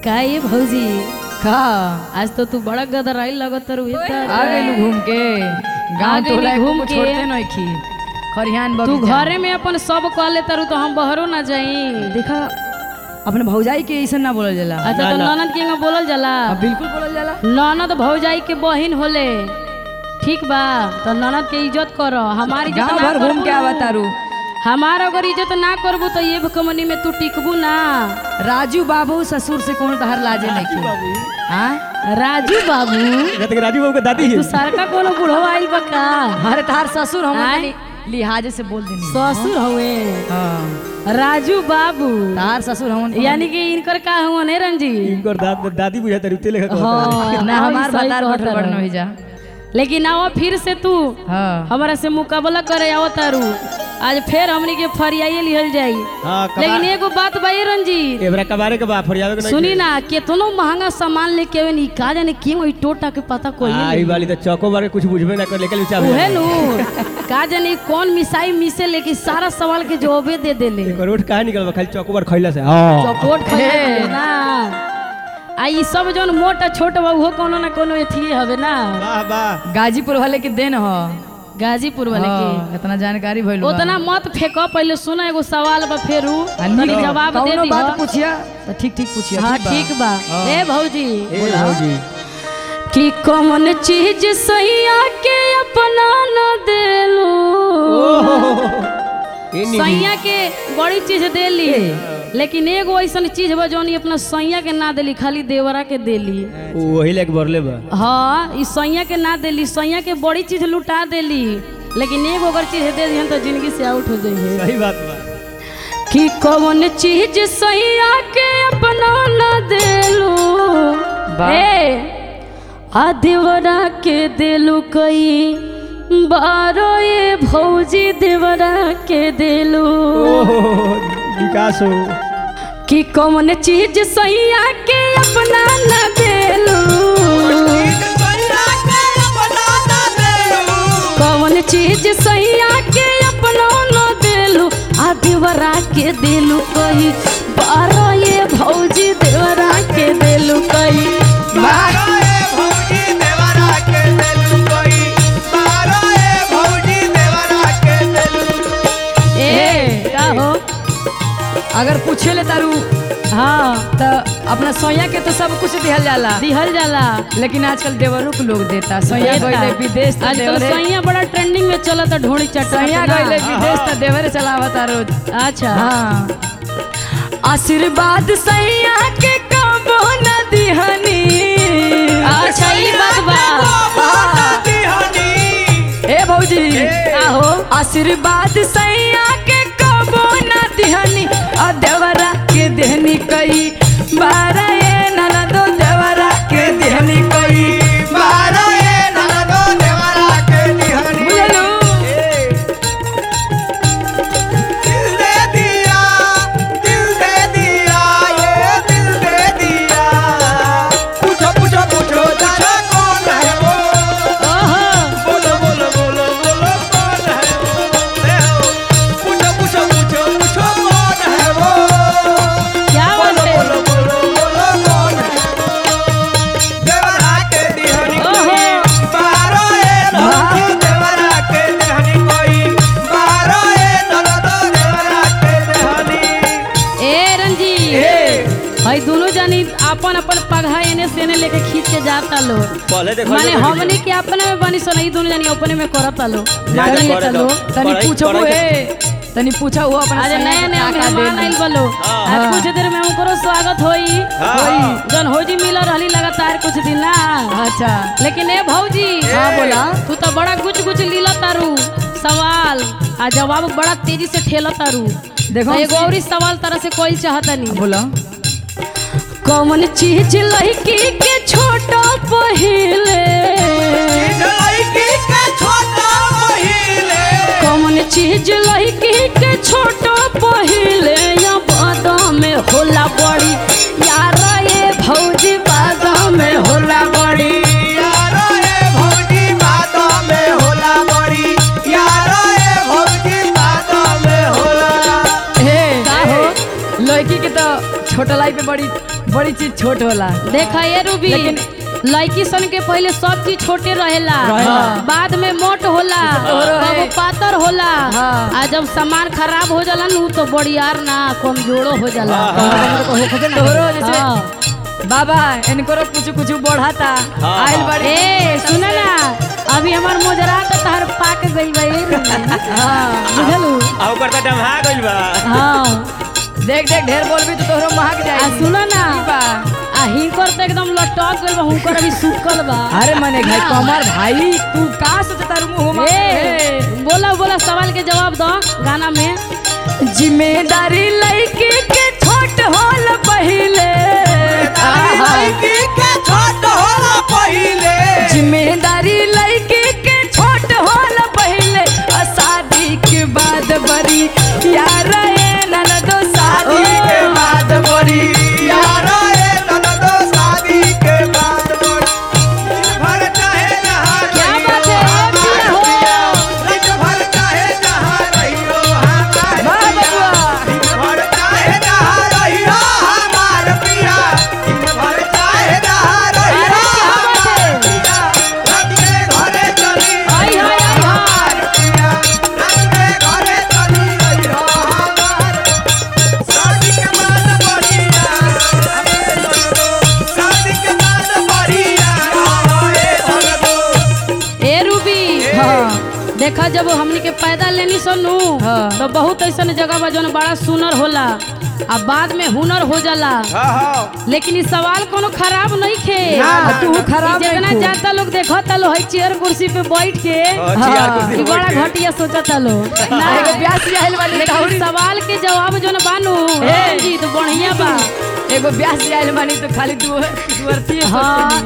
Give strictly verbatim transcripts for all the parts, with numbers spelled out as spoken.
का ये भौजी का आज तो तू बड़ा गदराई लगत रू आ गइलू घूम के गांव टोला घूम के छोड़ते नहीं खी खरिहान तू घरे में अपन सब कह ले तारू तो हम बहरो ना जाई। देखा अपने भौजाई के ऐसा ना बोलल जाला। अच्छा तो ननद के ना बोलल जाला? बिल्कुल बोलल जाला। ननद भौजाई के बहिन होले ठीक बा तो ननद के इज्जत करो। हमारी गांव भर घूम के आवा तारू। हमारा अगर इज्जत ना करबू तो ये कमनी में तू टिकबू ना। राजू बाबू ससुर से कौन तहर लाजे नहीं हां राजू बाबू कहते राजू बाबू का दादी है तू सरका कोनो बुढ़ो आइल बा का? अरे तहार ससुर हम लिहाजे से बोल देनी ससुर हवे हां राजू बाबू तहार ससुर हम यानी कि इनकर का हुआ नहीं रंजी इनकर दाद दादी बुझाता रुते लेखा कहता हां ना हमार बतार बटर बड़ नहीं जा। लेकिन आओ फिर से तू हां हमारा से मुकाबला करे आओ तारू आज फिर हमनी के फरियाई लिहल जाई। हां लेकिन एगो बात बाई रंजीत एबरा कबारे के बा फरियावे के नहीं सुनी ना केतनो महंगा सामान लेके आवे नी का जाने क्यों ई टोटा के पता कोई आई नहीं वाली तो चौको बारे कुछ बुझबे ना कर लेके चाहे उहे नु का जाने कौन मिसाई मिसे लेके सारा सवाल के जवाबे दे देले। रोड काहे निकलबा खाली चौको बार खइला से हां चपोट खइले ना आ ई सब जौन मोटा छोट बा उहो कोनो ना कोनो एथी हवे ना। वाह वाह गाजीपुर वाले के देन हो गाजीपुर वाले के इतना जानकारी भइल बा। उतना मत फेंको पहले सुना एगो सवाल बा फेरू तनी जवाब दे दी बात पूछिया तो ठीक ठीक पूछिया। हां ठीक बा। ए भौजी ए भौजी कि कौन चीज सैया के अपना न देलू सैया के बड़ी चीज देली लेकिन एगो ऐसन चीज बा जौन अपना सैया के ना देली खाली देवरा के देली। वही लेके बरले बा हाँ ई सैया के ना देली सैया के बड़ी चीज लुटा देली लेकिन एगो अगर चीज दे दिहन तो जिंदगी से आउट हो जाइए। सही बात बा कि कौन चीज सैया के अपना ना देलू ए आ देवरा के देलू कई बारो ये भौजी देवरा के देलू विकास हो कि कौन चीज सैया के अपना न देलू कौन चीज सैया के अपना न देलू आ देवरा के देलू कही बारो ये भौजी देवरा के देलू कही बारो ये भौजी देवरा के देलू कही बारो ये भौजी देवरा के देलू। ए का हो अगर पूछे ले तारू हाँ तो अपना सोया के तो सब कुछ दिहल जाला दिहल जाला लेकिन आजकल देवरों को लोग देता सोया देता। गइले विदेश तो आजकल देवरे सैया बड़ा ट्रेंडिंग में चला था ढोड़ी चटा सोया गइले विदेश तो देवरे चलावता रोज। अच्छा हाँ आशीर्वाद सैया के कबो न दिहनी अच्छा ई बात बा ए भौजी आहो आशीर्वाद सैया के कबो न दिहनी आ देवरा के देहनी कई बारा ए ननदो देवरा के देहनी कई बारा ए ननदो देवरा के देहनी बुझलू दिल दे दिया दिल दे दिया ये दिल दे दिया पूछो पूछो पूछो पूछो कौन है वो ओहो बोलो बोलो बोलो बोलो कौन है वो पूछो पूछो पूछो पूछो कौन है वो क्या बात है बोलो बोलो बोलो कौन है देवरा के दिहनी कोई बारो ए भौजी देवरा के दिहनी कोई बारो ए ननदो देवरा के दिहनी ए रंजी भाई दोनों जानी अपन अपन पगहा एने से एने लेके खींच के जाता लो पहले देखो माने हमने के अपने में बनी सो नहीं दोनों जानी अपने में करता लो जाने जाने करे लो दो। तनी पढ़ाई- पूछो पढ़ाई ए तनी पूछा हुआ अपना आज सैया नया के नया का का मेहमान देनी। आइल बलो हाँ। आज कुछ देर में उनको स्वागत होई हाँ। जन होजी मिल रहली लगातार कुछ दिन ना अच्छा लेकिन ए भौजी हाँ बोला तू तो बड़ा कुछ कुछ लीला तारू सवाल आ जवाब बड़ा तेजी से ठेला तारू देखो तो एगो और सवाल तरह से कोई चाहता नहीं बोला कौन चीज लड़की के छोटा पहिले लड़की के छोटा पहिले कौन चीज लड़की के छोटा पहिले या बादा में होला बड़ी यार ये भौजी बादा में होला बड़ी यारो ए भौजी बातों में होला बड़ी यारो ए भौजी बातों में होला हे का हो लड़की के तो छोटा लाई पे बड़ी बड़ी चीज छोट होला। देखा ये रूबी लेकिन लड़की सन के पहले सब चीज छोटे रहेला, रहेला। बाद में मोट होला, तोहरो है। कबो पातर होला, हाँ। आ जब सामान खराब हो जाला नु तो बड़ियार ना कमजोरो हो जाला। तोहरो जैसे हाँ। बाबा इनको कुछ कुछ बढ़ाता हाँ, आइल हाँ। बड़ी। ए सुना ना, अभी हमार मोजरा तो तहर पाक गई बा हाँ बुझलू। आ ऊपर त डमहा गइल बा। हाँ देख देख ढेर बोलबी तो तोहरो महक आ जाई। सुना ना, ई बा। आ हिंकर तो एकदम लटक गइल बा, हुंकर अभी सुकल बा। अरे मने भाई कमर भाई तू का सोचता रू मुंह में? ए बोला बोला सवाल के जवाब दो गाना में। जिम्मेदारी लड़की के छोट होल पहिले। लड़की के छोट होला पहिले। जिम्मेदारी लड़की के छोट होल पहिले, आ शादी के बाद बड़ी यार ए ननदो शादी के बाद बड़ी यार ए ननदो शादी के बाद बड़ी। दिन भर चाहे जहाँ क्या रहियो बात है, ये हमार क्या हो? पिया। दिन भर चाहे जहाँ रहियो हमार वाह, पिया। बबुआ। दिन भर चाहे जहाँ रहियो हमार पिया। दिन भर चाहे जहाँ रहियो अरे क्या बात है? हमार पिया। रात में घरे चली आई, आई, आई, हमार पिया। रात में घरे चली रहियो हमार। शादी के बाद बढ़िया हमें ननदो। शादी के बाद बढ़िया हमें ननदो। ए रूबी हाँ। देखा जब हमनी के पैदा लेनी सनू हाँ। तो बहुत ऐसा जगह बा जौन बड़ा सुनर होला, आ बाद में हुनर हो जाला। हाँ हाँ लेकिन इस सवाल कोनो खराब नहीं खे। ना, ना, तू ना। खराब जितना नहीं खू। जाता लोग देखता लो है चेयर कुर्सी पे बैठ के हाँ, चेयर कुर्सी कि पे बड़ा बैठ के। घटिया सोचता लो ना एगो ब्यास आइल वाली लेकिन ताहुरी। सवाल के जवाब जौन बानू ए। जी तो बढ़िया बा। एगो ब्यास आइल बानी तो खाली दू दुअरती हाँ।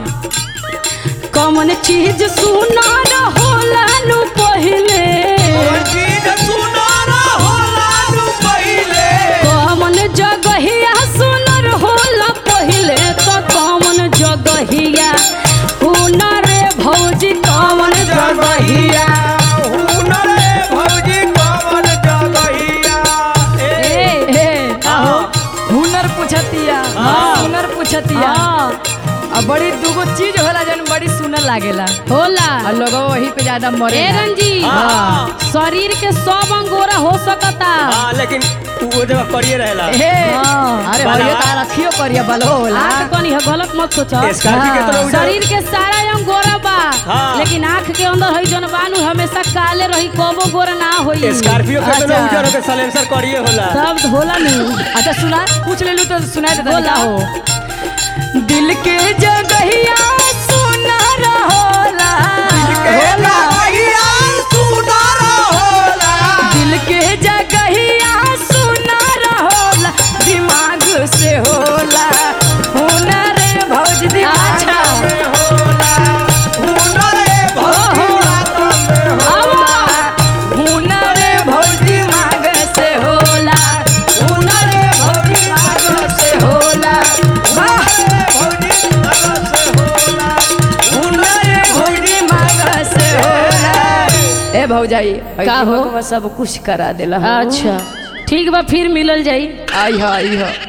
कौन चीज सुनार होला नु पहिले, चीज सुनार होला नु पहिले। कौन जगहिया सुनर होला पहिले, तो कौन जगहिया हुनर भौजी कौन जगहिया। हुनर भौजी कौन जगहिया। ए ए आहो हुनर पूछतिया। हाँ। हुनर पूछतिया। हाँ अब बड़ी दूगो चीज होला जन बड़ी सुनर लागेला होला। और लोग वही पे ज्यादा मरे ए रंजी हाँ। शरीर के सब अंगोरा हो सकता, हाँ लेकिन वो जगह करिए रहेला। हाँ। अरे बाला। भैया तारा रखियो करिया बलो होला। आँख कनी है गलत मत सोचो। स्कॉर्पियो के तरह उधर- शरीर के सारा अंग गोरा बा, हाँ। लेकिन आँख के अंदर है जौन बानू हमेशा काले रही, कबो गोरा ना होई। स्कॉर्पियो के तो अच्छा। उजर होके साइलेंसर करिए होला। सब होला नहीं। अच्छा सुना पूछ ले लू तो सुनाई देता बोला। क्या हो। दिल के जगहिया सुनर होला। होला भैया सुनार होला। दिल के जगहिया सुनर होला, दिमाग से होला। हुनर भौज दिमाग अच्छा। से होला। हुनर भौजी रात में होला। हुनर भौज दिमाग से होला। हुनर भौजी रात से होला। वाह। भौजी रात से होला। हुनर भौज दिमाग से होला। ए भौजाई का हो? सब कुछ करा देला हो। अच्छा ठीक बा, फिर मिलल जाई। आई हो आई हो।